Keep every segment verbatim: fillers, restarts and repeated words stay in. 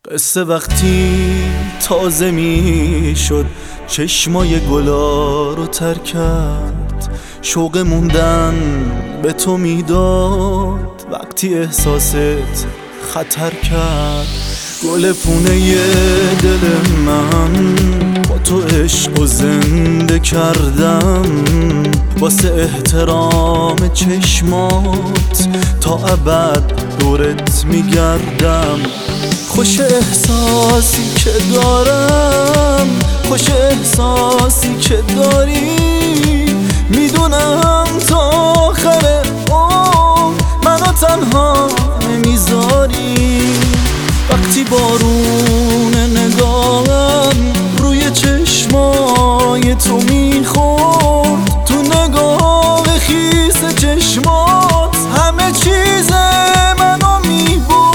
قصه وقتی تازه می شد چشمای گلا رو تر کرد، شوق موندن به تو میداد وقتی احساست خطر کرد. گل پونه دل من با تو عشق و زنده کردم، واسه احترام چشمات تا ابد دورت میگردم. خوش احساسی که دارم، خوش احساسی که داری، میدونم تا آخر عمر منو تنها نمیذاری. وقتی بارون نگاهم روی چشمای تو میخورد، تو نگاه خیس چشمات همه چیز منو میبرد.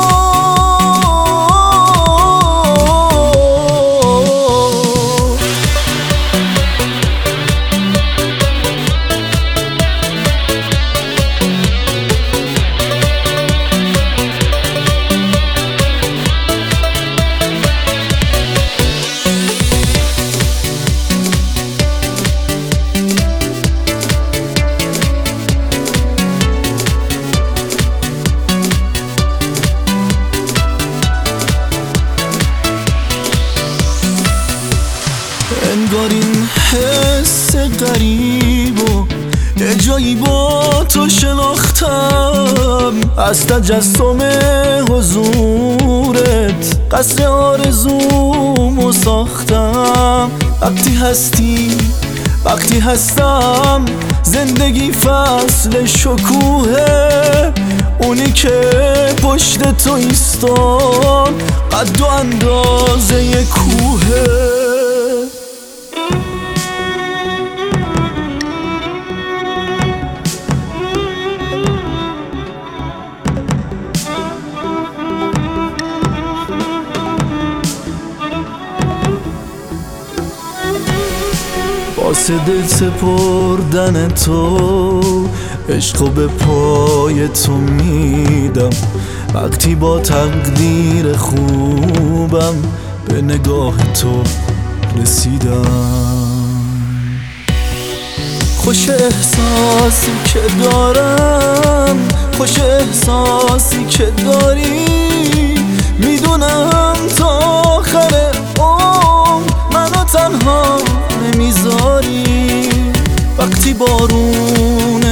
انگار این حس غریب و یه جایی با تو شناختم، از تجسم حضورت قصر آرزومو ساختم. وقتی هستی وقتی هستم زندگی فصل شکوهه، اونی که پشت تو ایستاد قد و اندازه یه کوهه. واسه دل سپردن تو عشقو به پای تو میدم، وقتی با تقدیر خوبم به نگاه تو رسیدم. خوش احساسی که دارم، خوش احساسی که داری، میدونم تا آخر عمر منو تنها نمیذاری. وقتی بارون